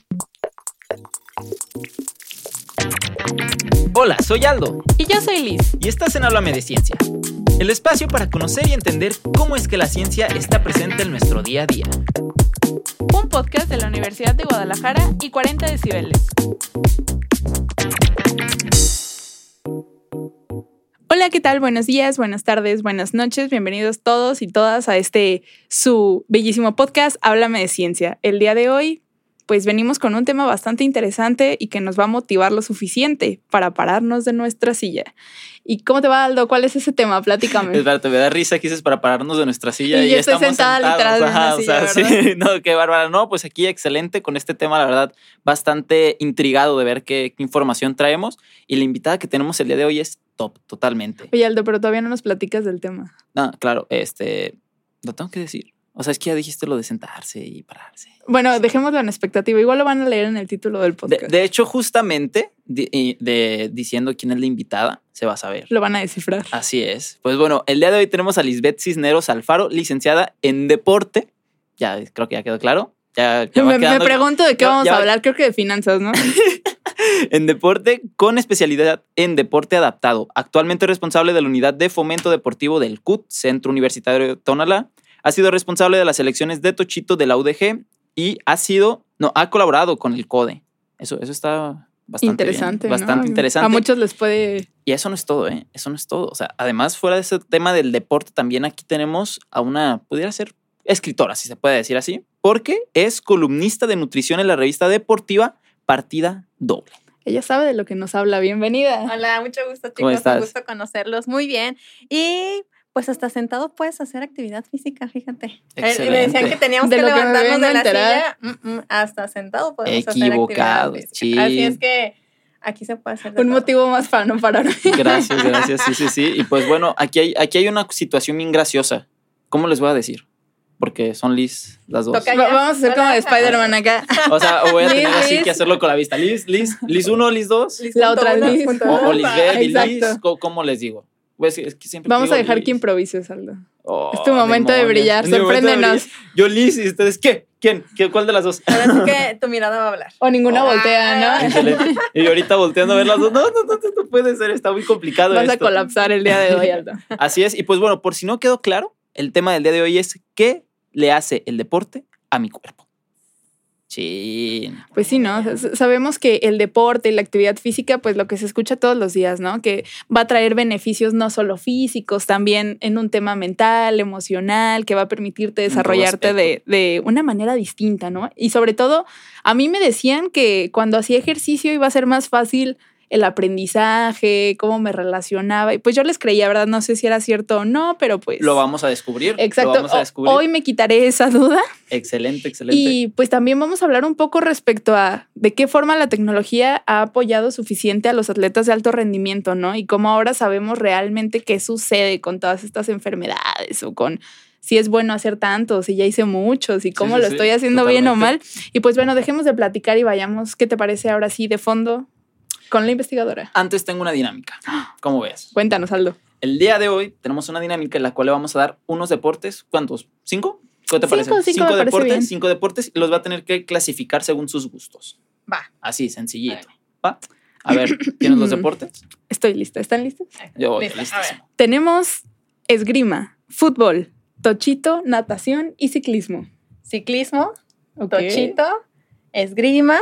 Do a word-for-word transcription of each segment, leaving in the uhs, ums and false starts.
Hola, soy Aldo. Y yo soy Liz. Y estás en Háblame de Ciencia, el espacio para conocer y entender cómo es que la ciencia está presente en nuestro día a día. Un podcast de la Universidad de Guadalajara y cuarenta decibeles. Hola, ¿qué tal? Buenos días, buenas tardes, buenas noches. Bienvenidos todos y todas a este su bellísimo podcast Háblame de Ciencia. El día de hoy, pues venimos con un tema bastante interesante y que nos va a motivar lo suficiente para pararnos de nuestra silla. ¿Y cómo te va, Aldo? ¿Cuál es ese tema? Platícame. Espérate, me da risa que dices para pararnos de nuestra silla. Y, y yo ya estoy estamos sentada sentados. literal en Ajá, la silla, o sea, ¿verdad? sí, no, qué bárbara. No, pues aquí excelente con este tema, la verdad, bastante intrigado de ver qué, qué información traemos. Y la invitada que tenemos el día de hoy es top, totalmente. Oye, Aldo, pero todavía no nos platicas del tema. No, claro, este, lo tengo que decir. O sea, es que ya dijiste lo de sentarse y pararse. Bueno, dejémoslo en expectativa. Igual lo van a leer en el título del podcast. De, de hecho, justamente de, de, diciendo quién es la invitada, se va a saber. Lo van a descifrar. Así es. Pues bueno, el día de hoy tenemos a Lisbeth Cisneros Alfaro, licenciada en Deporte. Ya, creo que ya quedó claro. Ya, ya me, va quedando, me pregunto de qué ya, vamos ya, a hablar. Creo que de finanzas, ¿no? En Deporte, con especialidad en Deporte Adaptado. Actualmente responsable de la Unidad de Fomento Deportivo del C U T, Centro Universitario de Tonalá. Ha sido responsable de las selecciones de Tochito de la U D G y ha sido, no, ha colaborado con el CODE. Eso, eso está bastante interesante, bien, bastante ¿no? interesante. A muchos les puede... Y eso no es todo, ¿eh? Eso no es todo. O sea, además, fuera de ese tema del deporte, también aquí tenemos a una, pudiera ser escritora, si se puede decir así, porque es columnista de nutrición en la revista deportiva Partida Doble. Ella sabe de lo que nos habla. Bienvenida. Hola, mucho gusto, chicos. ¿Cómo estás? Un gusto conocerlos. Muy bien. Y pues hasta sentado puedes hacer actividad física, fíjate. Excelente. Me decían que teníamos De que lo que me levantarnos vengo a de la enterar. silla. Mm, mm, hasta sentado podemos Equivocados, hacer actividad sí. física. Así es que aquí se puede hacer de Un todo. motivo más para no pararme. Gracias, gracias. Sí, sí, sí. Y pues bueno, aquí hay, aquí hay una situación bien graciosa. ¿Cómo les voy a decir? Porque son Liz las dos. Toca. Va- Vamos a hacer como de Spider-Man acá. O sea, o voy a Liz, tener así Liz. que hacerlo con la vista. Liz, Liz, Liz uno, Liz dos. Liz La punto otra uno, Liz. punto O, o dos. Lisbeth y Exacto. Liz. ¿Cómo, cómo les digo? Pues es que siempre Vamos a digo dejar Liz. que improvises, Aldo. Oh, Es tu momento de demonios. brillar, Es mi momento de sorpréndenos. brillar. Yo Liz y ustedes, ¿qué? ¿Quién? ¿Qué? ¿Cuál de las dos? Ahora sí que tu mirada va a hablar. O ninguna Ah. voltea, ¿no? Excelente. Y ahorita volteando a ver las dos. No, no, no, no, no puede ser. Está muy complicado Vas a esto. colapsar el día de hoy, Aldo. Así es. Y pues bueno, por si no quedó claro, el tema del día de hoy es ¿qué le hace el deporte a mi cuerpo? Sí. Pues sí, ¿no? S- Sabemos que el deporte y la actividad física, pues lo que se escucha todos los días, ¿no? Que va a traer beneficios no solo físicos, también en un tema mental, emocional, que va a permitirte En todo desarrollarte de, de una manera distinta, ¿no? Y sobre todo, a mí me decían que cuando hacía ejercicio iba a ser más fácil el aprendizaje, cómo me relacionaba. Y pues yo les creía, ¿verdad? No sé si era cierto o no, pero pues... Lo vamos a descubrir. Exacto. Lo vamos a descubrir. Hoy me quitaré esa duda. Excelente, excelente. Y pues también vamos a hablar un poco respecto a de qué forma la tecnología ha apoyado suficiente a los atletas de alto rendimiento, ¿no? Y cómo ahora sabemos realmente qué sucede con todas estas enfermedades o con si es bueno hacer tantos, si ya hice muchos y cómo sí, lo sí, estoy haciendo bien o mal. totalmente. Y pues bueno, dejemos de platicar y vayamos, ¿qué te parece ahora sí de fondo con la investigadora? Antes tengo una dinámica. ¿Cómo ves? Cuéntanos, Aldo. El día de hoy tenemos una dinámica en la cual le vamos a dar unos deportes. ¿Cuántos? ¿Cinco? ¿Qué te Cinco, parece? cinco me parece deportes, bien. cinco deportes y los va a tener que clasificar según sus gustos. Va. Así, sencillito. ¿Va? A ver, ¿tienes los deportes? Estoy lista. ¿Están listos? Yo voy, Lista, a listísimo. Tenemos esgrima, fútbol, tochito, natación y ciclismo. Ciclismo, Ok. tochito, esgrima,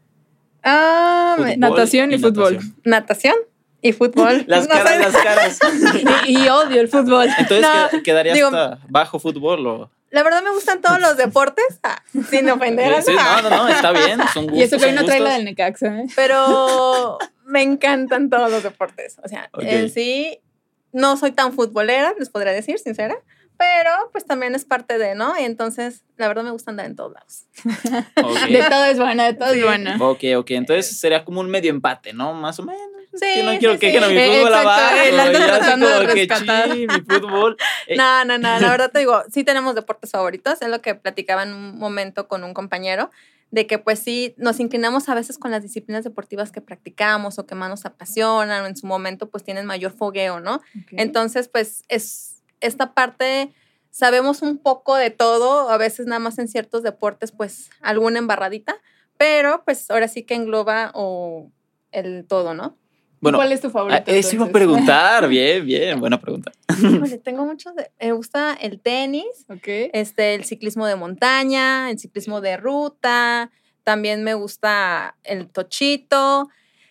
ah, me- Fútbol natación y fútbol. natación. natación y fútbol. Las No caras, sé. las caras. Y, y odio el fútbol. Entonces No, qued- quedaría digo- hasta bajo fútbol o... La verdad me gustan todos los deportes, ah, sin ofender. Sí, no, no, no, está bien. Son gustos, Y eso que hoy son no trae la gustos. del Necaxa, ¿eh? Pero me encantan todos los deportes. O sea, Ok. en sí, no soy tan futbolera, les podría decir, sincera. Pero pues también es parte de, ¿no? Y entonces, la verdad me gusta andar en todos lados. Ok. De todo es buena, de todo Sí. es buena. Ok, ok. Entonces sería como un medio empate, ¿no? Más o menos. Es Sí, que no quiero sí, que sí. dejen a mi Eh, fútbol exacto, abajo. el Aldo y así tratando de como que, rescatar. "Chin, mi fútbol". Eh, No, no, no, la verdad te digo, sí tenemos deportes favoritos, es lo que platicaba en un momento con un compañero, de que pues sí, nos inclinamos a veces con las disciplinas deportivas que practicamos o que más nos apasionan o en su momento pues tienen mayor fogueo, ¿no? Ok. Entonces pues es esta parte, sabemos un poco de todo, a veces nada más en ciertos deportes pues alguna embarradita, pero pues ahora sí que engloba o el todo, ¿no? Bueno, ¿cuál es tu favorito? Ah, eso iba a preguntar. Bien, bien, buena pregunta. Híjole, tengo muchos. De, me gusta el tenis, okay. este, el ciclismo de montaña, el ciclismo de ruta. También me gusta el tochito.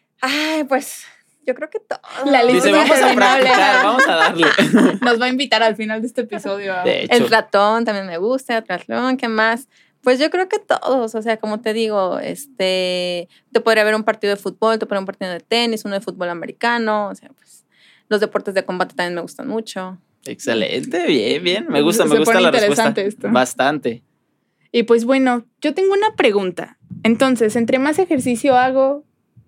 Ay, pues yo creo que todo. La lista Dice, vamos a practicar, vamos a darle. Nos va a invitar al final de este episodio. De hecho. El triatlón también me gusta, el triatlón, ¿qué más? Pues yo creo que todos, o sea, como te digo, este, te podría ver un partido de fútbol, te podría ver un partido de tenis, uno de fútbol americano, o sea, pues los deportes de combate también me gustan mucho. Excelente, bien, bien, me gusta, Se me gusta pone la interesante respuesta. Esto. Bastante. Y pues bueno, yo tengo una pregunta. Entonces, entre más ejercicio hago,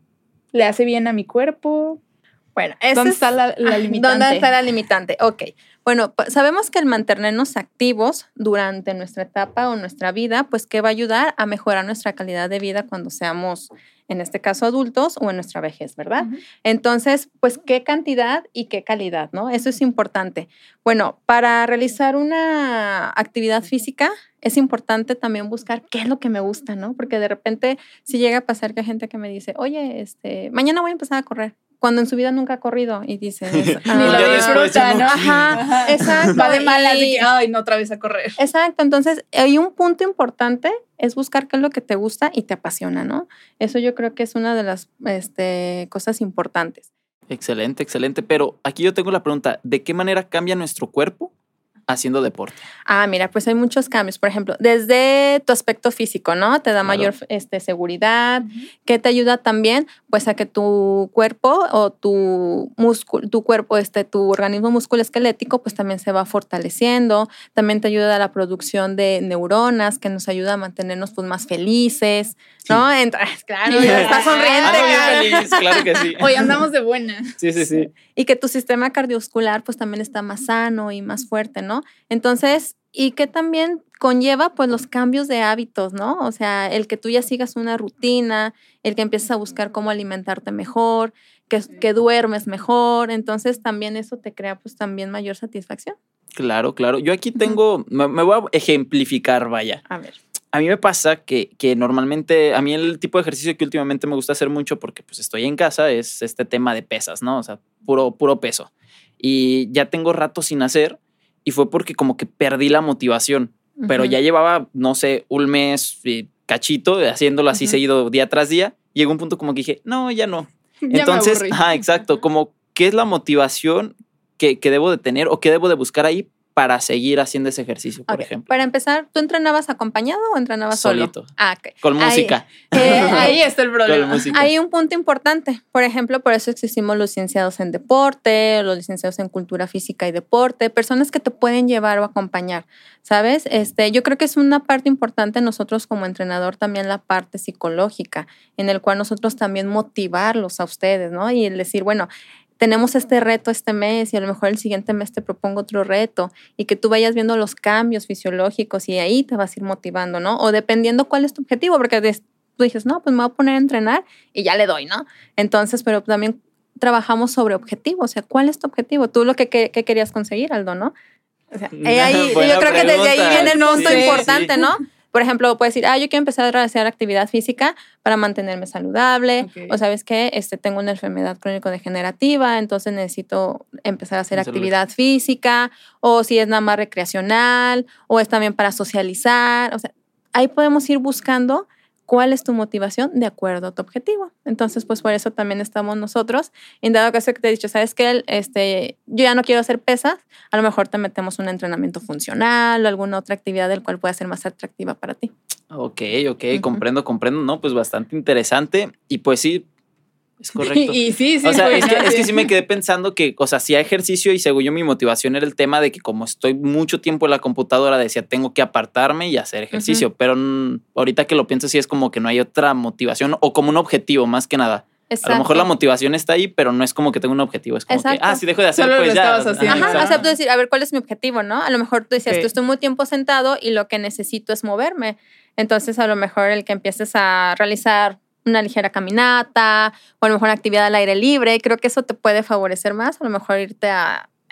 ¿le hace bien a mi cuerpo? Bueno, ¿dónde es, está la, la limitante? ¿Dónde está la limitante? Ok. Bueno, sabemos que el mantenernos activos durante nuestra etapa o nuestra vida, pues que va a ayudar a mejorar nuestra calidad de vida cuando seamos, en este caso, adultos o en nuestra vejez, ¿verdad? Uh-huh. Entonces, pues, ¿qué cantidad y qué calidad, no? Eso es importante. Bueno, para realizar una actividad física, es importante también buscar qué es lo que me gusta, ¿no? Porque de repente sí llega a pasar que hay gente que me dice, oye, este, mañana voy a empezar a correr, cuando en su vida nunca ha corrido, y dices, ah, ni lo disfruta, ¿no? Ajá, Ajá, exacto. Va de malas y que, ay, no, otra vez a correr. Exacto, entonces hay un punto importante, es buscar qué es lo que te gusta y te apasiona, ¿no? Eso yo creo que es una de las este, cosas importantes. Excelente, excelente, pero aquí yo tengo la pregunta, ¿de qué manera cambia nuestro cuerpo haciendo deporte? Ah, mira, pues hay muchos cambios. Por ejemplo, desde tu aspecto físico, ¿no? Te da claro. mayor este, seguridad, uh-huh. que te ayuda también, pues, a que tu cuerpo o tu músculo, tu cuerpo, este, tu organismo musculoesquelético, pues, también se va fortaleciendo. También te ayuda a la producción de neuronas, que nos ayuda a mantenernos, pues, más felices, ¿no? Sí. Entonces, claro, ya estás sonriente. Ah, muy feliz, claro que sí. Hoy andamos de buena. Sí, sí, sí. Y que tu sistema cardiovascular, pues, también está más sano y más fuerte, ¿no? Entonces, y que también conlleva pues los cambios de hábitos, ¿no? O sea, el que tú ya sigas una rutina, el que empieces a buscar cómo alimentarte mejor, que, que duermes mejor, entonces también eso te crea pues también mayor satisfacción. Claro, claro. Yo aquí tengo, uh-huh. me, me voy a ejemplificar, vaya. A ver. A mí me pasa que, que normalmente, a mí el tipo de ejercicio que últimamente me gusta hacer mucho porque pues estoy en casa es este tema de pesas, ¿no? O sea, puro, puro peso. Y ya tengo rato sin hacer. Y fue porque como que perdí la motivación. Uh-huh. Pero ya llevaba, no sé, un mes eh, cachito haciéndolo así uh-huh. seguido día tras día. Llegó un punto como que dije, no, ya no. Ya Entonces, me ajá, exacto. Uh-huh. Como, ¿qué es la motivación que, que debo de tener o qué debo de buscar ahí para seguir haciendo ese ejercicio, por okay. ejemplo? Para empezar, ¿tú entrenabas acompañado o entrenabas solito? Solo? Ah, okay. Con ahí, música. Eh, ahí está el problema. Hay un punto importante. Por ejemplo, por eso existimos los licenciados en deporte, los licenciados en cultura física y deporte, personas que te pueden llevar o acompañar, ¿sabes? Este, yo creo que es una parte importante nosotros como entrenador también la parte psicológica, en el cual nosotros también motivarlos a ustedes, ¿no? Y el decir, bueno, tenemos este reto este mes y a lo mejor el siguiente mes te propongo otro reto y que tú vayas viendo los cambios fisiológicos y ahí te vas a ir motivando, ¿no? O dependiendo cuál es tu objetivo, porque tú dices, no, pues me voy a poner a entrenar y ya le doy, ¿no? Entonces, pero también trabajamos sobre objetivos, o sea, ¿cuál es tu objetivo? Tú lo que, que, que querías conseguir, Aldo, ¿no? O sea, ahí, yo creo pregunta. que desde ahí viene el punto sí, importante, sí. ¿no? Por ejemplo, puedes decir, ah, yo quiero empezar a hacer actividad física para mantenerme saludable. Okay. O sabes qué, este, tengo una enfermedad crónico-degenerativa, entonces necesito empezar a hacer Salud. actividad física. O si es nada más recreacional, o es también para socializar. O sea, ahí podemos ir buscando cuál es tu motivación de acuerdo a tu objetivo. Entonces, pues por eso también estamos nosotros. En dado caso que te he dicho, ¿sabes qué? Este, yo ya no quiero hacer pesas, a lo mejor te metemos un entrenamiento funcional o alguna otra actividad del cual pueda ser más atractiva para ti. Ok, ok, uh-huh. comprendo, comprendo. No, pues bastante interesante. Y pues sí, es correcto. Y, y sí, sí. O sea, pues, es, que, sí. es que sí me quedé pensando que, o sea, sí hay ejercicio y según yo mi motivación era el tema de que como estoy mucho tiempo en la computadora decía tengo que apartarme y hacer ejercicio, uh-huh. pero mm, ahorita que lo pienso sí es como que no hay otra motivación o como un objetivo más que nada. Exacto. A lo mejor la motivación está ahí, pero no es como que tengo un objetivo, es como Exacto. que, ah, si dejo de hacer, Solo pues lo ya. Estabas haciendo. Ajá, acepto decir, a ver, ¿cuál es mi objetivo, no? A lo mejor tú decías, okay. tú estoy muy tiempo sentado y lo que necesito es moverme. Entonces, a lo mejor el que empieces a realizar una ligera caminata o a lo mejor una actividad al aire libre, creo que eso te puede favorecer más, a lo mejor irte a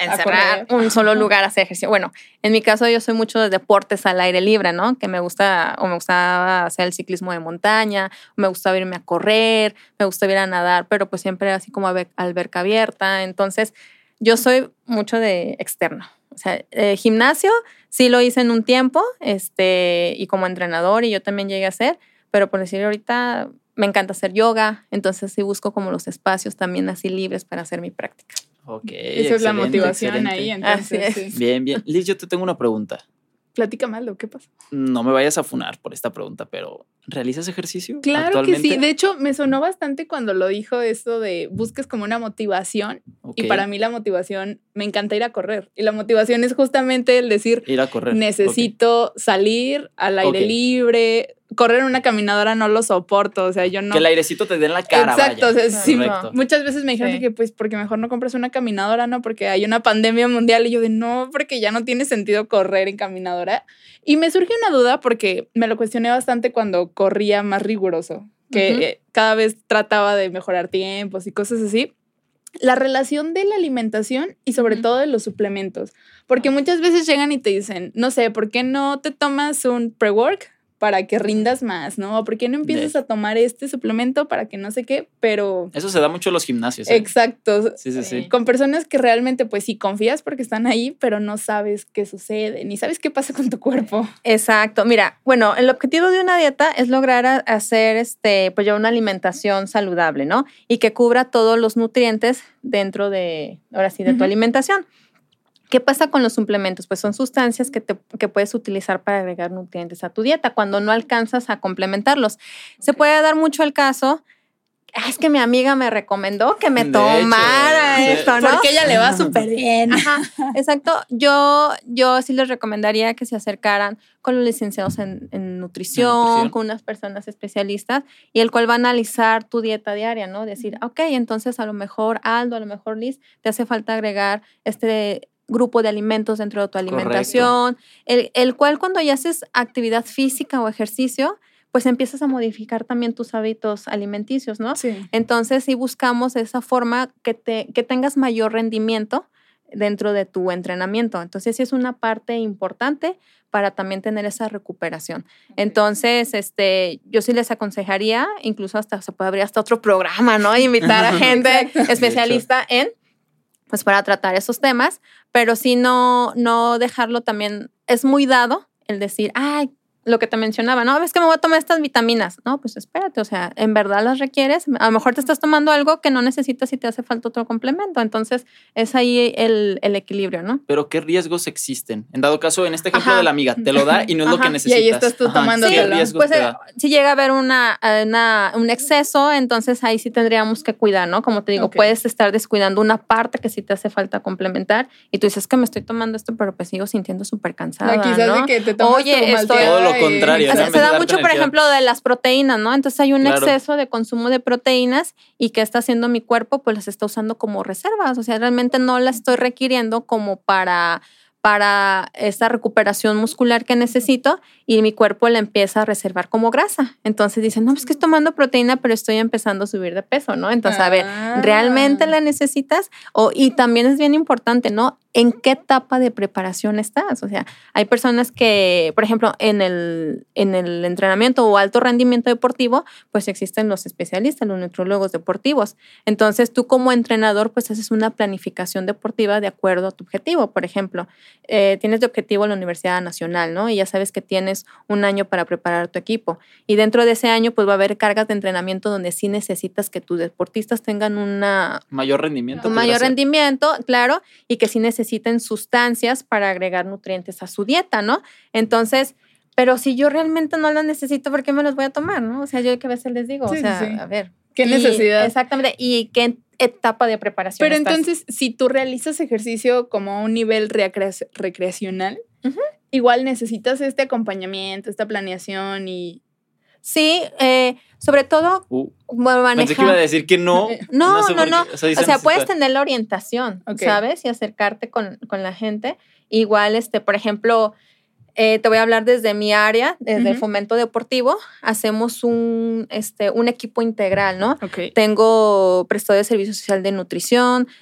encerrar un solo lugar a hacer ejercicio. Bueno, en mi caso yo soy mucho de deportes al aire libre, ¿no? Que me gusta, o me gustaba hacer el ciclismo de montaña, me gustaba irme a correr, me gustaba ir a nadar, pero pues siempre así como alberca abierta. Entonces, yo soy mucho de externo. O sea, eh, gimnasio sí lo hice en un tiempo, este, y como entrenador, y yo también llegué a hacer, pero por decir ahorita me encanta hacer yoga, entonces sí busco como los espacios también así libres para hacer mi práctica. Ok, esa es la motivación excelente. Ahí, entonces. Sí. Bien, bien. Liz, yo te tengo una pregunta. Platícame algo, ¿qué pasa? No me vayas a funar por esta pregunta, pero ¿realizas ejercicio Claro actualmente? que sí. De hecho, me sonó bastante cuando lo dijo esto de busques como una motivación. Okay. Y para mí la motivación, me encanta ir a correr. Y la motivación es justamente el decir, ir a correr. Necesito okay. salir al aire okay. libre. Correr en una caminadora no lo soporto, o sea, yo no... Que el airecito te dé en la cara, exacto, vaya. O sea, sí, muchas veces me dijeron sí. que pues porque mejor no compras una caminadora, ¿no? Porque hay una pandemia mundial y yo de no, porque ya no tiene sentido correr en caminadora. Y me surgió una duda porque me lo cuestioné bastante cuando corría más riguroso, que uh-huh. eh, cada vez trataba de mejorar tiempos y cosas así. La relación de la alimentación y sobre uh-huh. todo de los suplementos, porque muchas veces llegan y te dicen, no sé, ¿por qué no te tomas un pre-work para que rindas más, ¿no? ¿Por qué no empiezas a tomar este suplemento para que no sé qué? Pero... Eso se da mucho en los gimnasios. ¿eh? Exacto. Sí, sí, sí. Con personas que realmente, pues sí, confías porque están ahí, pero no sabes qué sucede, ni sabes qué pasa con tu cuerpo. Exacto. Mira, bueno, el objetivo de una dieta es lograr a, hacer, este, pues ya una alimentación saludable, ¿no? Y que cubra todos los nutrientes dentro de, ahora sí, de uh-huh. tu alimentación. ¿Qué pasa con los suplementos? Pues son sustancias que, te, que puedes utilizar para agregar nutrientes a tu dieta cuando no alcanzas a complementarlos. Okay. Se puede dar mucho el caso, es que mi amiga me recomendó que me de tomara hecho, esto, ¿no? Porque ella le va súper bien. Ajá, exacto. Yo, yo sí les recomendaría que se acercaran con los licenciados en, en nutrición, nutrición, con unas personas especialistas, y el cual va a analizar tu dieta diaria, ¿no? Decir, ok, entonces a lo mejor Aldo, a lo mejor Liz, te hace falta agregar este... grupo de alimentos dentro de tu alimentación, el, el cual cuando ya haces actividad física o ejercicio, pues empiezas a modificar también tus hábitos alimenticios, ¿no? Sí. Entonces sí buscamos esa forma que, te, que tengas mayor rendimiento dentro de tu entrenamiento. Entonces sí es una parte importante para también tener esa recuperación. Okay. Entonces, este, yo sí les aconsejaría, incluso hasta se puede abrir hasta otro programa, ¿no? Invitar a gente especialista en pues para tratar esos temas, pero sí no, no dejarlo también, es muy dado el decir, ay, lo que te mencionaba, no, es que me voy a tomar estas vitaminas. No, pues espérate, o sea, ¿en verdad las requieres? A lo mejor te estás tomando algo que no necesitas y te hace falta otro complemento. Entonces, es ahí el, el equilibrio, ¿no? Pero ¿qué riesgos existen? En dado caso, en este ejemplo Ajá. de la amiga, te lo da y no es Ajá. lo que necesitas. Y ahí estás tú tomando sí, pues eh, si llega a haber una, una, un exceso, entonces ahí sí tendríamos que cuidar, ¿no? Como te digo, okay. puedes estar descuidando una parte que sí te hace falta complementar y tú dices que me estoy tomando esto, pero pues sigo sintiendo súper cansada, no, quizás ¿no? de que te tomas Oye, estoy... Todo lo contrario. O sea, se da mucho, por ejemplo, de las proteínas, ¿no? Entonces hay un claro. exceso de consumo de proteínas y ¿qué está haciendo mi cuerpo? Pues las está usando como reservas. O sea, realmente no las estoy requiriendo como para, para esta recuperación muscular que necesito y mi cuerpo la empieza a reservar como grasa. Entonces dicen, no, pues que estoy tomando proteína, pero estoy empezando a subir de peso, ¿no? Entonces, a ver, ¿realmente la necesitas? O, y también es bien importante, ¿no? ¿En qué etapa de preparación estás? O sea, hay personas que, por ejemplo, en el, en el entrenamiento o alto rendimiento deportivo, pues existen los especialistas, los nutriólogos deportivos. Entonces, tú como entrenador, pues haces una planificación deportiva de acuerdo a tu objetivo. Por ejemplo, eh, tienes de objetivo la Universidad Nacional, ¿no? Y ya sabes que tienes un año para preparar tu equipo. Y dentro de ese año, pues va a haber cargas de entrenamiento donde sí necesitas que tus deportistas tengan una... Mayor rendimiento. Un mayor rendimiento, claro, y que sí necesitas necesiten sustancias para agregar nutrientes a su dieta, ¿no? Entonces, pero si yo realmente no las necesito, ¿por qué me los voy a tomar, no? O sea, yo que a veces les digo, sí, o sea, sí. a ver. ¿Qué y, necesidad? Exactamente, y qué etapa de preparación Pero estás. Entonces, si tú realizas ejercicio como a un nivel recre- recreacional, uh-huh. igual necesitas este acompañamiento, esta planeación y... Sí, eh, sobre todo uh, manejar. Pensé que iba a decir que no. No, no, sé no. no. O sea, o sea puedes tener la orientación, okay. ¿sabes? Y acercarte con, con la gente. Igual, este, por ejemplo, eh, te voy a hablar desde mi área, desde uh-huh. el fomento deportivo. Hacemos un, este, un equipo integral, ¿no? Okay. Tengo prestador de servicio social de nutrición,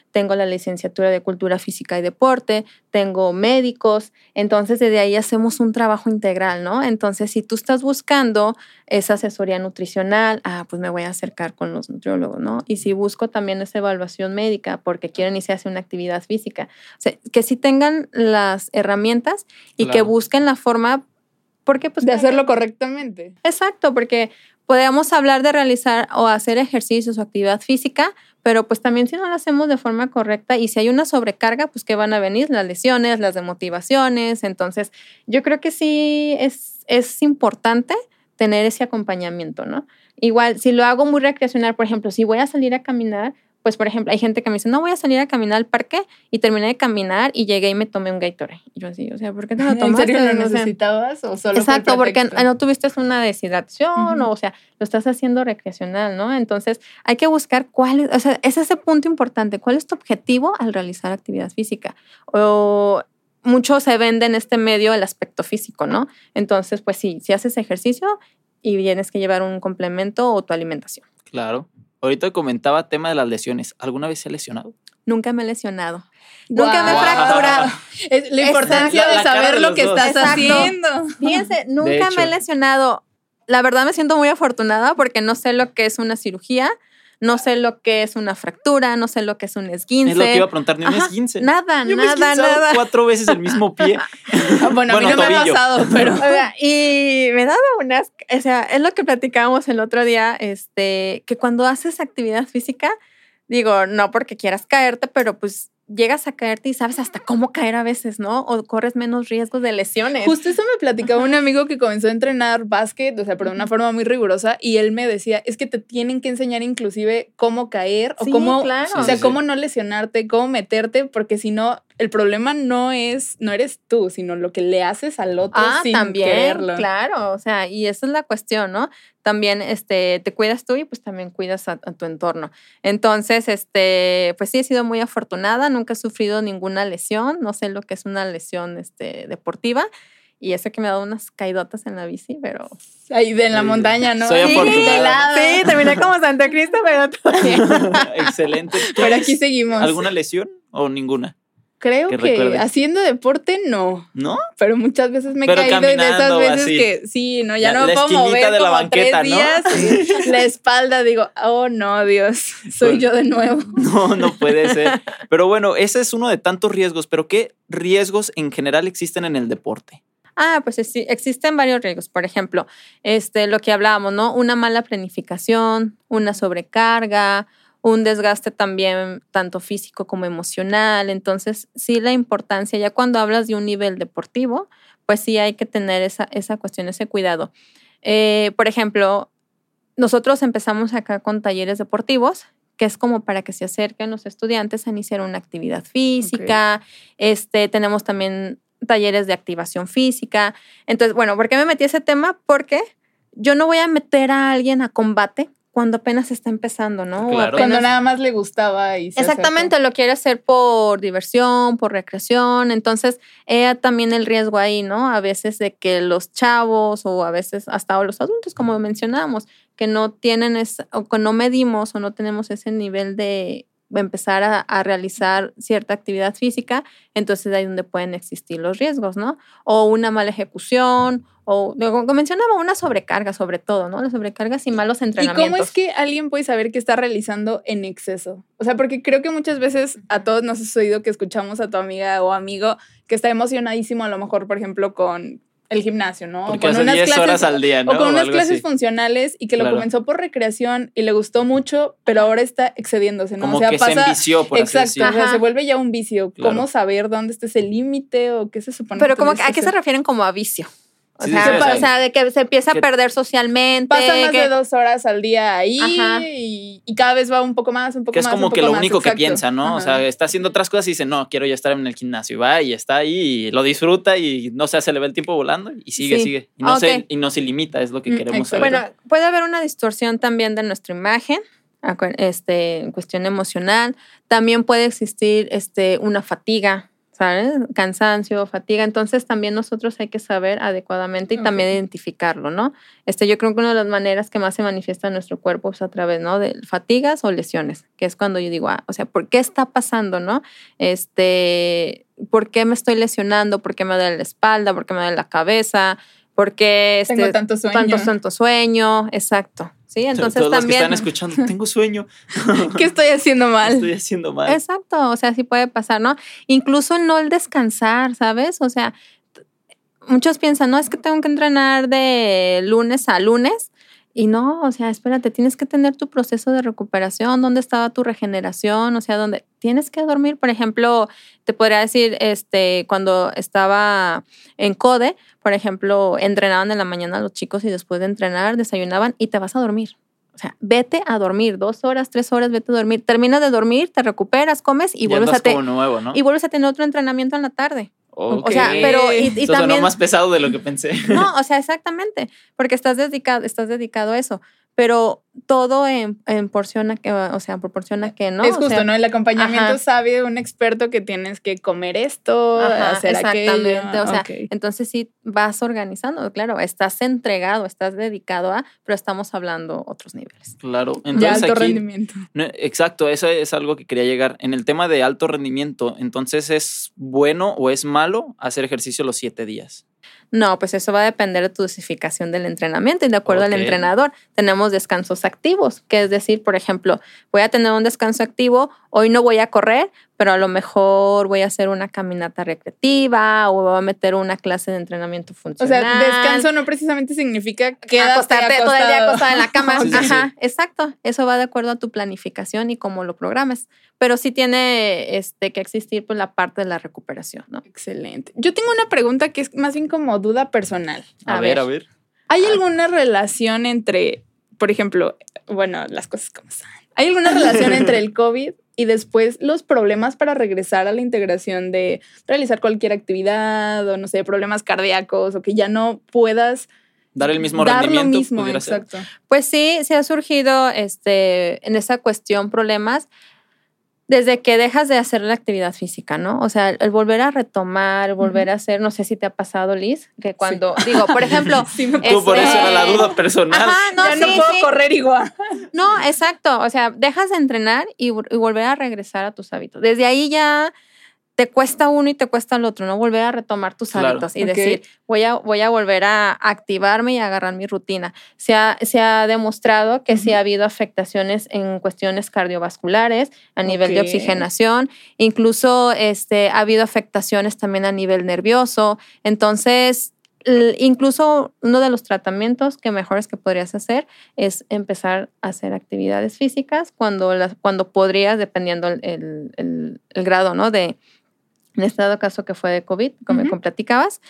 tengo la licenciatura de Cultura Física y Deporte, tengo médicos, entonces desde ahí hacemos un trabajo integral, ¿no? Entonces, si tú estás buscando esa asesoría nutricional, ah, pues me voy a acercar con los nutriólogos, ¿no? Y si busco también esa evaluación médica porque quiero iniciarse una actividad física, o sea, que sí tengan las herramientas y claro. que busquen la forma, porque pues... de hacerlo correctamente. Exacto, porque podemos hablar de realizar o hacer ejercicios o actividad física, pero pues también si no lo hacemos de forma correcta y si hay una sobrecarga, pues ¿qué van a venir? Las lesiones, las desmotivaciones. Entonces, yo creo que sí es, es importante tener ese acompañamiento, ¿no? Igual, si lo hago muy recreacional, por ejemplo, si voy a salir a caminar, pues, por ejemplo, hay gente que me dice, no, voy a salir a caminar al parque y terminé de caminar y llegué y me tomé un Gatorade. Y yo así, o sea, ¿por qué te lo tomaste? ¿En serio lo necesitabas o solo Exacto, fue el porque no tuviste una deshidratación uh-huh. o, o sea, lo estás haciendo recreacional, ¿no? Entonces, hay que buscar cuál es, o sea, es ese punto importante. ¿Cuál es tu objetivo al realizar actividad física? O mucho se vende en este medio el aspecto físico, ¿no? Entonces, pues sí, si haces ejercicio y tienes que llevar un complemento o tu alimentación. Claro. Ahorita comentaba tema de las lesiones. ¿Alguna vez se ha lesionado? Nunca me he lesionado. Wow. Nunca me he fracturado. Es la importancia Exacto. de saber de lo que dos. estás Exacto. haciendo. Fíjense, nunca me he lesionado. La verdad me siento muy afortunada porque no sé lo que es una cirugía, no sé lo que es una fractura, no sé lo que es un esguince. Es lo que iba a preguntar, ni un Ajá, esguince. Nada, Yo nada, me he nada. cuatro veces el mismo pie. Bueno, a mí no tobillo. me ha pasado, pero... O sea, y me daba unas... O sea, es lo que platicábamos el otro día, este, que cuando haces actividad física, digo, no porque quieras caerte, pero pues llegas a caerte y sabes hasta cómo caer a veces, ¿no? O corres menos riesgos de lesiones. Justo eso me platicaba un amigo que comenzó a entrenar básquet, o sea, pero de una forma muy rigurosa, y él me decía, es que te tienen que enseñar inclusive cómo caer o sí, cómo, claro. o sea, sí, cómo sí. no lesionarte, cómo meterte, porque si no, el problema no es, no eres tú, sino lo que le haces al otro ah, sin también, quererlo. Claro, o sea, y esa es la cuestión, ¿no? También este, te cuidas tú y pues también cuidas a, a tu entorno. Entonces, este, pues sí he sido muy afortunada, nunca he sufrido ninguna lesión, no sé lo que es una lesión este, deportiva. Y eso que me ha dado unas caidotas en la bici, pero... Ahí de en la Sí. montaña, ¿no? Soy Sí, afortunada. de lado. Sí, terminé como Santa Cristo, pero todavía. Excelente. Pero aquí seguimos. ¿Alguna lesión o ninguna? Creo que que recuerdes. Haciendo deporte no. ¿No? Pero muchas veces me he Pero caído de esas caminando, veces así. que sí, no, ya La- no me la puedo mover esquinita de la como banqueta, tres ¿no? días. La espalda, digo, oh no, Dios, soy Pues- yo de nuevo. No, no puede ser. Pero bueno, ese es uno de tantos riesgos. ¿Pero qué riesgos en general existen en el deporte? Ah, pues sí, existen varios riesgos. Por ejemplo, este, lo que hablábamos, ¿no? Una mala planificación, una sobrecarga, un desgaste también tanto físico como emocional. Entonces, sí la importancia, ya cuando hablas de un nivel deportivo, pues sí hay que tener esa, esa cuestión, ese cuidado. Eh, por ejemplo, nosotros empezamos acá con talleres deportivos, que es como para que se acerquen los estudiantes a iniciar una actividad física. Okay. Este, tenemos también talleres de activación física. Entonces, bueno, ¿por qué me metí ese tema? Porque yo no voy a meter a alguien a combate cuando apenas está empezando, ¿no? Claro. O apenas... Cuando nada más le gustaba y se Exactamente, acercó. Lo quiere hacer por diversión, por recreación. Entonces, eh, también el riesgo ahí, ¿no? A veces de que los chavos o a veces hasta los adultos, como mencionábamos, que no tienen esa, o que no medimos o no tenemos ese nivel de empezar a, a realizar cierta actividad física, entonces ahí es donde pueden existir los riesgos, ¿no? O una mala ejecución, o como mencionaba, una sobrecarga sobre todo, ¿no? Las sobrecargas y malos entrenamientos. ¿Y cómo es que alguien puede saber que está realizando en exceso? O sea, porque creo que muchas veces a todos nos ha sucedido que escuchamos a tu amiga o amigo que está emocionadísimo a lo mejor, por ejemplo, con el gimnasio, ¿no? Porque o con hace unas diez clases horas al día, ¿no? O con O unas algo clases así. funcionales y que lo Claro. comenzó por recreación y le gustó mucho, pero ahora está excediéndose, ¿no? Como o sea, que pasa, se envició, por exacto, así decirlo. o sea, se vuelve ya un vicio. Claro. ¿Cómo saber dónde está ese límite o qué se supone? Pero que como, tendrías ¿a qué que se hacer? refieren como a vicio? O, Sí, sea, sí, o sea, o sea, de que se empieza que a perder socialmente. Pasa más que, de dos horas al día ahí Ajá. y, y cada vez va un poco más, un poco Que es más, como un que poco lo más, único que exacto. piensa, ¿no? Ajá. O sea, está haciendo otras cosas y dice, no, quiero ya estar en el gimnasio. Y va y está ahí y lo disfruta y no sé, se le ve el tiempo volando y sigue, Sí. sigue. Y no, Ok. se, y no se limita, es lo que Mm, queremos exacto. saber. Bueno, puede haber una distorsión también de nuestra imagen, este, en cuestión emocional. También puede existir este, una fatiga, ¿sabes? Cansancio, fatiga. Entonces también nosotros hay que saber adecuadamente y okay. también identificarlo, ¿no? Este, yo creo que una de las maneras que más se manifiesta en nuestro cuerpo es a través, ¿no? De fatigas o lesiones, que es cuando yo digo, ah, o sea, ¿por qué está pasando, no? Este, ¿por qué me estoy lesionando? ¿Por qué me duele la espalda? ¿Por qué me duele la cabeza? ¿Por qué este, tengo tanto sueño? Tanto, tanto sueño, exacto. Sí, entonces todos también. Los que están escuchando, tengo sueño. ¿Qué estoy haciendo mal? ¿Qué estoy haciendo mal? Exacto, o sea, sí puede pasar, ¿no? Incluso no el descansar, ¿sabes? O sea, muchos piensan, no, es que tengo que entrenar de lunes a lunes. Y no, o sea, espérate, tienes que tener tu proceso de recuperación, dónde estaba tu regeneración, o sea, dónde tienes que dormir. Por ejemplo, te podría decir, este, cuando estaba en CODE, por ejemplo, entrenaban en la mañana los chicos y después de entrenar desayunaban y te vas a dormir. O sea, vete a dormir, dos horas, tres horas, vete a dormir. Terminas de dormir, te recuperas, comes y, vuelves a, te- nuevo, ¿no? y vuelves a tener otro entrenamiento en la tarde. Okay. O sea, pero y, y Eso también sonó más pesado de lo que pensé. No, o sea, exactamente, porque estás dedicado, estás dedicado a eso, pero todo en, en porción a que, o sea, proporciona que no. Es justo, o sea, ¿no? El acompañamiento ajá. sabe de un experto que tienes que comer esto, Ajá, hacer exactamente. aquello. O sea, okay. entonces sí vas organizando, claro, estás entregado, estás dedicado a, pero estamos hablando otros niveles. Claro, entonces ya alto aquí, rendimiento. No, exacto, eso es algo que quería llegar. En el tema de alto rendimiento, entonces ¿es bueno o es malo hacer ejercicio los siete días? No, pues eso va a depender de tu dosificación del entrenamiento y de acuerdo okay. al entrenador. Tenemos descansos activos, que es decir, por ejemplo, voy a tener un descanso activo, hoy no voy a correr, pero a lo mejor voy a hacer una caminata recreativa o voy a meter una clase de entrenamiento funcional. O sea, descanso no precisamente significa quedarte acostarte acostado. todo el día acostada en la cama. Sí, sí, Ajá, sí. exacto. Eso va de acuerdo a tu planificación y cómo lo programes. Pero sí tiene este, que existir pues, la parte de la recuperación, ¿no? Excelente. Yo tengo una pregunta que es más bien como duda personal. A, a ver, ver, a ver. ¿Hay alguna relación entre, por ejemplo, bueno, las cosas como son? ¿Hay alguna relación entre el COVID y después los problemas para regresar a la integración de realizar cualquier actividad o, no sé, problemas cardíacos o que ya no puedas dar el mismo dar rendimiento? Lo mismo, exacto. Ser. Pues sí, sí ha surgido este, en esa cuestión problemas desde que dejas de hacer la actividad física, ¿no? O sea, el volver a retomar, volver uh-huh. a hacer, no sé si te ha pasado, Liz, que cuando, sí. digo, por ejemplo... sí, me Tú este... por eso era la duda personal. Ajá, no, ya sí, no puedo sí. correr igual. No, exacto. O sea, dejas de entrenar y, y volver a regresar a tus hábitos. Desde ahí ya te cuesta uno y te cuesta el otro, ¿no? Volver a retomar tus claro. hábitos y okay. decir, voy a, voy a volver a activarme y a agarrar mi rutina. Se ha, se ha demostrado que uh-huh. sí ha habido afectaciones en cuestiones cardiovasculares, a nivel okay. de oxigenación, incluso este, ha habido afectaciones también a nivel nervioso. Entonces, incluso uno de los tratamientos que mejores que podrías hacer es empezar a hacer actividades físicas cuando, las, cuando podrías, dependiendo el, el, el, el grado, ¿no? De, en este dado caso que fue de COVID, como uh-huh. me platicabas,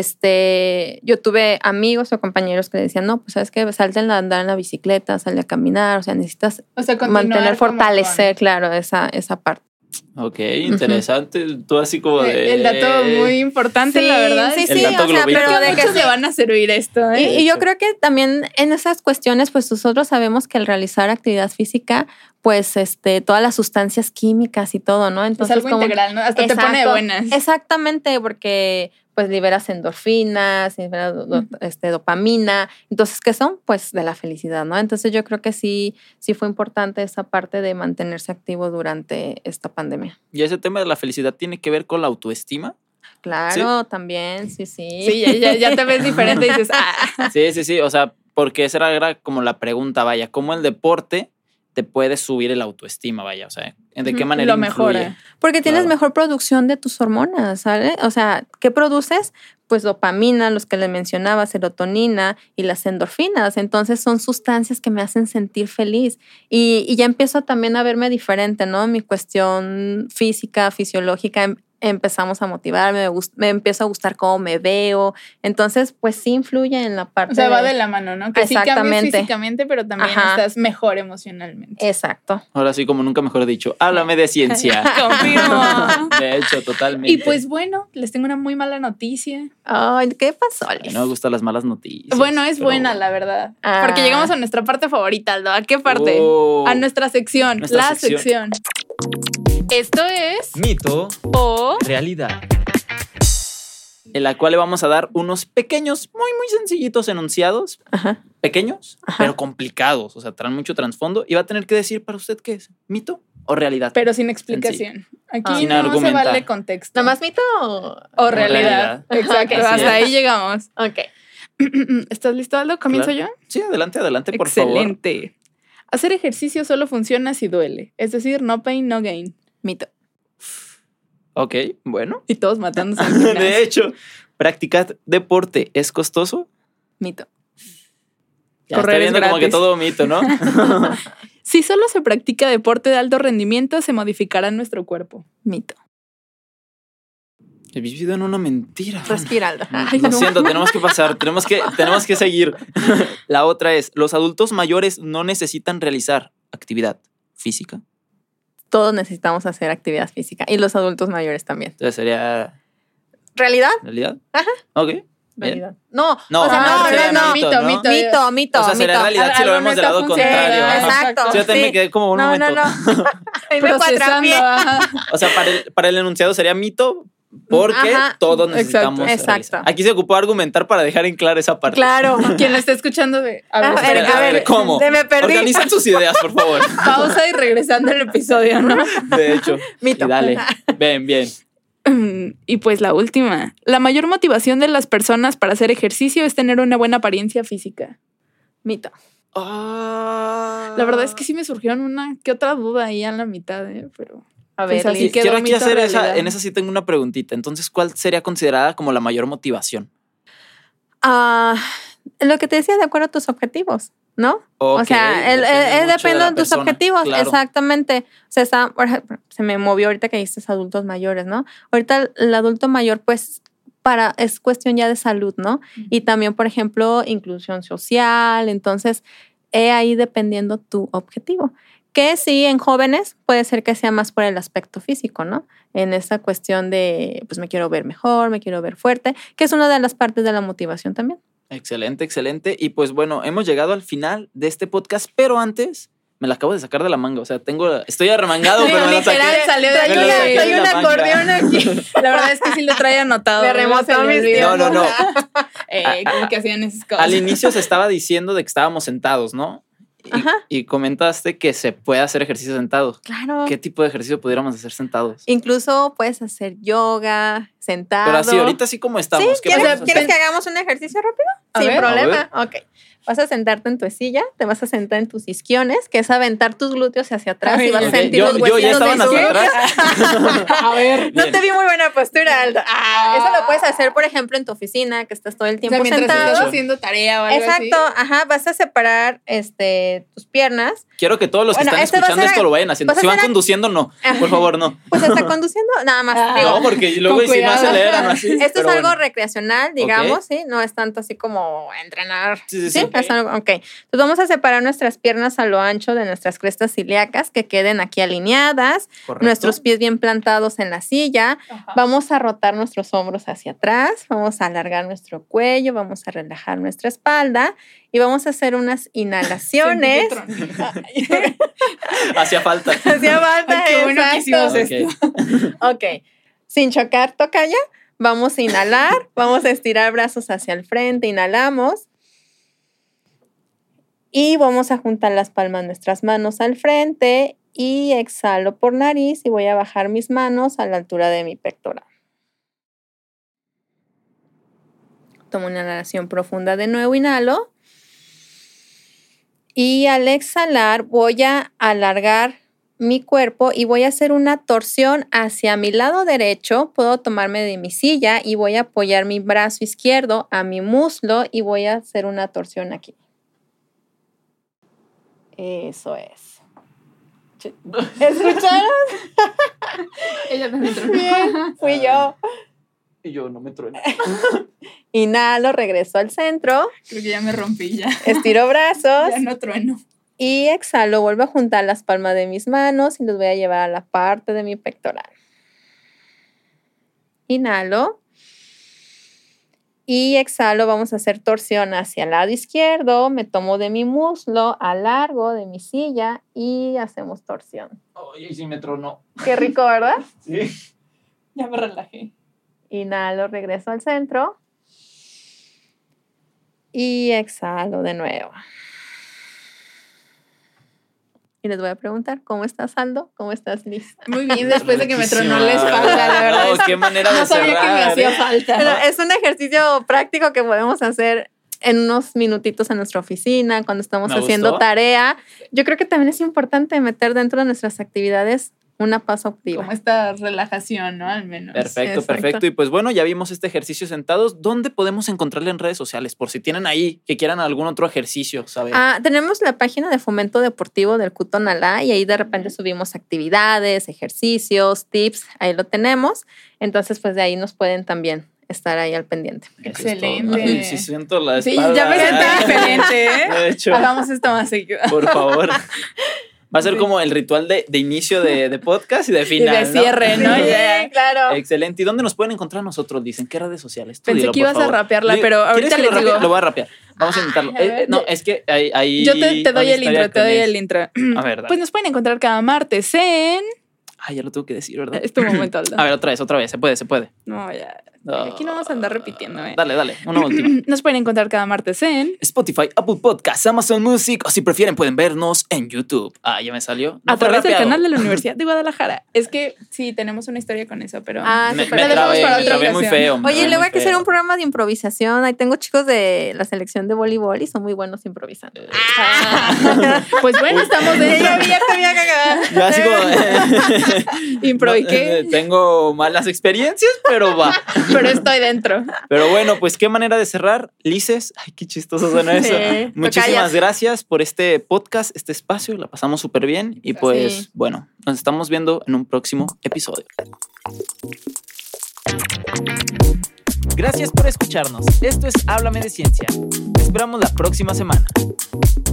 este, yo tuve amigos o compañeros que decían, no, pues sabes que salte a andar en la bicicleta, salte a caminar, o sea, necesitas o sea, mantener, fortalecer, con... claro, esa, esa parte. Ok, interesante. Uh-huh. Tú así como de... El dato muy importante, sí, la verdad. Sí, el sí, dato o sea, pero creo que de a muchos que le van a servir esto. ¿eh? Y, y yo creo que también en esas cuestiones, pues nosotros sabemos que al realizar actividad física, pues este, todas las sustancias químicas y todo, ¿no? Entonces, es algo como, integral, ¿no? Hasta exacto, te pone de buenas. Exactamente, porque pues liberas endorfinas, liberas do, este, dopamina. Entonces, ¿qué son? Pues de la felicidad, ¿no? Entonces yo creo que sí, sí fue importante esa parte de mantenerse activo durante esta pandemia. ¿Y ese tema de la felicidad tiene que ver con la autoestima? Claro, ¿sí? También, sí, sí. Sí, ya, ya, ya te ves diferente y dices, ah. Sí, sí, sí, o sea, porque esa era como la pregunta, vaya, ¿cómo el deporte te puede subir el autoestima, vaya? O sea, ¿de qué manera lo mejora? influye? Porque tienes claro. mejor producción de tus hormonas, ¿sabes? O sea, ¿qué produces? Pues dopamina, los que le mencionaba, serotonina y las endorfinas. Entonces son sustancias que me hacen sentir feliz. Y, y ya empiezo también a verme diferente, ¿no? Mi cuestión física, fisiológica, empezamos a motivarme, me, gust- me empiezo a gustar cómo me veo. Entonces, pues sí influye en la parte. O sea, de... va de la mano, ¿no? Que sí cambias físicamente, pero también Ajá. estás mejor emocionalmente. Exacto. Ahora sí, como nunca mejor dicho, háblame de ciencia. Confirmo. De hecho, totalmente. Y pues bueno, les tengo una muy mala noticia. Ay, ¿qué pasó, Liz? No me gustan las malas noticias. Bueno, es pero... buena, la verdad. Ah. Porque llegamos a nuestra parte favorita, Aldo. ¿A qué parte? Oh, a nuestra sección, nuestra la sección. sección. Esto es Mito o realidad, en la cual le vamos a dar unos pequeños, muy, muy sencillitos enunciados. Ajá. Pequeños, Ajá. pero complicados. O sea, traen mucho trasfondo. Y va a tener que decir para usted qué es, mito o realidad. pero sin explicación. Aquí Sin no se argumentar. vale contexto. ¿Nomás mito o...? o realidad. realidad. Exacto, Ok. hasta Así ahí es. llegamos. Ok. ¿Estás listo, Aldo? ¿Comienzo Claro. yo? Sí, adelante, adelante, por favor. Excelente. Hacer ejercicio solo funciona si duele. Es decir, no pain, no gain. Mito. Ok, bueno. Y todos matándose. al gimnasio. De hecho, practicar deporte es costoso. Mito. Ya Correr estoy es viendo como que gratis. todo mito, ¿no? Si solo se practica deporte de alto rendimiento, se modificará nuestro cuerpo. Mito. He vivido en una mentira. Respira, Aldo. Ay, Lo no. siento, tenemos que pasar, tenemos que, tenemos que seguir. La otra es, los adultos mayores no necesitan realizar actividad física. Todos necesitamos hacer actividad física y los adultos mayores también. Entonces sería ¿Realidad? realidad. Ajá. Ok. Bien. Realidad. No, No, o sea, ah, no, sería no, no. mito, mito, ¿no? mito. Mito, mito, O sea, sería mito. realidad si lo Algo vemos no del está lado funcionando. contrario. Sí, Ajá. exacto. Sí, yo también Sí. me quedé como un No, momento. no, no. Ahí me Procesando. cuatrapié. Ajá. O sea, para el, para el enunciado sería mito porque Ajá. todos necesitamos Exacto, realizar. exacto. Aquí se ocupó argumentar para dejar en claro esa parte. Claro. Quien lo está escuchando de... A ver, A ver, espera, a ver, ¿cómo? de- me perdí. Organicen sus ideas, por favor. pausa y regresando al episodio, ¿no? De hecho. Mito. Y dale. Bien, bien. Y pues la última. La mayor motivación de las personas para hacer ejercicio es tener una buena apariencia física. Mito. Ah. La verdad es que sí me surgieron una que otra duda ahí a la mitad, ¿eh? Pero... A Pues ver, así Liz. quedó Quiero aquí mito, hacer esa, realidad. en esa sí tengo una preguntita. Entonces, ¿cuál sería considerada como la mayor motivación? Ah, lo que te decía, de acuerdo a tus objetivos, ¿no? o Ok, sea, el, depende el- el mucho depende la de, tus persona, objetivos, claro. exactamente. O sea, está, por ejemplo, se me movió ahorita que dices adultos mayores, ¿no? Ahorita el, el adulto mayor, pues, para, es cuestión ya de salud, ¿no? Y también, por ejemplo, inclusión social. Entonces, he ahí dependiendo tu objetivo. Que sí, en jóvenes puede ser que sea más por el aspecto físico, ¿no? En esa cuestión de, pues me quiero ver mejor, me quiero ver fuerte, que es una de las partes de la motivación también. Excelente, excelente. Y pues bueno, hemos llegado al final de este podcast, pero antes me la acabo de sacar de la manga. O sea, tengo, estoy arremangado, Sí, pero me la saqué. literal, salió de me aquí. la Hay saqué una- de hay la un manga. acordeón aquí. La verdad es que sí lo trae anotado. Me ¿verdad? remontó Se le mis olvidó. No, no, no. Eh, como que hacían esas cosas. Al inicio se estaba diciendo de que estábamos sentados, ¿no? Y, Ajá. y comentaste que se puede hacer ejercicio sentado. Claro. ¿Qué tipo de ejercicio pudiéramos hacer sentados? Incluso puedes hacer yoga, sentado. Pero así, ahorita sí como estamos. ¿Sí? ¿Qué ¿Quieres, podemos hacer? ¿quieres que hagamos un ejercicio rápido? A Sin ver. problema. Ok. Vas a sentarte en tu silla, te vas a sentar en tus isquiones, que es aventar tus glúteos hacia atrás A ver, y vas a ok, sentir yo, los yo ya huesitos estaban de hacia tu- atrás. A ver. No Bien. te vi muy buena postura, Aldo. Ah, eso lo puedes hacer, por ejemplo, en tu oficina, que estás todo el O tiempo sea, mientras sentado. estás haciendo tarea o algo Exacto, así. ajá, vas a separar este, tus piernas. Quiero que todos los que Bueno, están este va a escuchando ser- esto lo vayan haciendo. vas a Si van hacer- conduciendo, no. Por favor, no. Pues está conduciendo, nada más. Ah. digo, No, porque luego Con y si no cuidado. aceleran o así. esto es pero algo bueno. recreacional, digamos, ¿sí? No es tanto así como entrenar. Sí, sí, sí. ¿Sí? Es algo, ok. Entonces vamos a separar nuestras piernas a lo ancho de nuestras crestas ilíacas, que queden aquí alineadas, Correcto. nuestros pies bien plantados en la silla. Ajá. Vamos a rotar nuestros hombros hacia atrás, vamos a alargar nuestro cuello, vamos a relajar nuestra espalda y vamos a hacer unas inhalaciones. Sentí que troné. Hacía falta. Hacia falta, Ay, qué bueno que hicimos exacto. esto. Ok. Ok, sin chocar, tocaya. Vamos a inhalar, vamos a estirar brazos hacia el frente, inhalamos. Y vamos a juntar las palmas de nuestras manos al frente y exhalo por nariz y voy a bajar mis manos a la altura de mi pectoral. Tomo una inhalación profunda de nuevo, inhalo. Y al exhalar voy a alargar mi cuerpo y voy a hacer una torsión hacia mi lado derecho. Puedo tomarme de mi silla y voy a apoyar mi brazo izquierdo a mi muslo y voy a hacer una torsión aquí. Eso es. ¿Escucharon? Ella también tronó. Bien, fui yo. Y yo no me trueno. Inhalo, regreso al centro, Creo que ya me rompí ya. estiro brazos Ya no trueno. y exhalo. Vuelvo a juntar las palmas de mis manos y los voy a llevar a la parte de mi pectoral. Inhalo. Y exhalo, vamos a hacer torsión hacia el lado izquierdo. Me tomo de mi muslo, alargo de mi silla y hacemos torsión. Ay, sí me tronó. Qué rico, ¿verdad? Sí. Ya me relajé. Inhalo, regreso al centro. Y exhalo de nuevo. Y les voy a preguntar, ¿cómo estás, Aldo? ¿Cómo estás, Liz? Muy bien, después de que me tronó la espalda, la verdad. No, es- qué manera de no sabía cerrar, que me hacía ¿eh? falta. Pero es un ejercicio práctico que podemos hacer en unos minutitos en nuestra oficina, cuando estamos Me haciendo gustó. tarea. Yo creo que también es importante meter dentro de nuestras actividades una pausa activa. Como esta relajación, ¿no? Al menos. Perfecto, Exacto. perfecto. Y pues bueno, ya vimos este ejercicio sentados. ¿Dónde podemos encontrarle en redes sociales? Por si tienen ahí que quieran algún otro ejercicio, ¿sabes? Ah, tenemos la página de Fomento Deportivo del C U Tonalá y ahí de repente subimos actividades, ejercicios, tips, ahí lo tenemos. Entonces, pues de ahí nos pueden también estar ahí al pendiente. Eso es excelente. todo. Ay, sí siento la Sí, espalda. ya me siento diferente, ¿eh? De hecho, Hagamos esto más seguido. por favor. Va a ser Sí. como el ritual de, de inicio de, de podcast y de Y final, de ¿no? cierre, ¿no? Sí, Ya. claro. Excelente. ¿Y dónde nos pueden encontrar nosotros? Dicen, ¿qué redes sociales? Tú Pensé dilo, que por ibas a favor. rapearla, Di- pero ahorita ¿quieres que les lo rapee? digo. Lo voy a rapear. Vamos a intentarlo. Ay, a Eh, ver, no, yo- es que ahí... ahí Yo te, te doy una el historia intro, te con doy eso. el intro. A ver, dale. Pues nos pueden encontrar cada martes en... Ay, ya lo tengo que decir, ¿verdad? Es tu momento, Aldo. A ver, otra vez, otra vez. Se puede, se puede. No, ya. No. Aquí no vamos a andar repitiendo, ¿eh? Dale, dale. Una última. Nos pueden encontrar cada martes en... Spotify, Apple Podcasts, Amazon Music o si prefieren pueden vernos en YouTube. Ah, ya me salió. No a fue través del rapeado. canal de la Universidad de Guadalajara. Es que sí, tenemos una historia con eso, pero... Ah, Me, súper me bien. trabé, para me otra trabé muy ocasión. feo. me Oye, trabé luego muy hay que hacer feo. un programa de improvisación. Ahí tengo chicos de la selección de voleibol y son muy buenos improvisando. Ah. Pues bueno, estamos dentro. ya te había cagado. Ya así como... Impro y No, qué, eh, Tengo malas experiencias, pero va. pero estoy dentro. Pero bueno, pues qué manera de cerrar. Lices, ay, qué chistoso suena eso. Sí, Muchísimas tocayas. gracias por este podcast, este espacio. La pasamos súper bien. Y pues, Sí. bueno, nos estamos viendo en un próximo episodio. Gracias por escucharnos. Esto es Háblame de Ciencia. Te esperamos la próxima semana.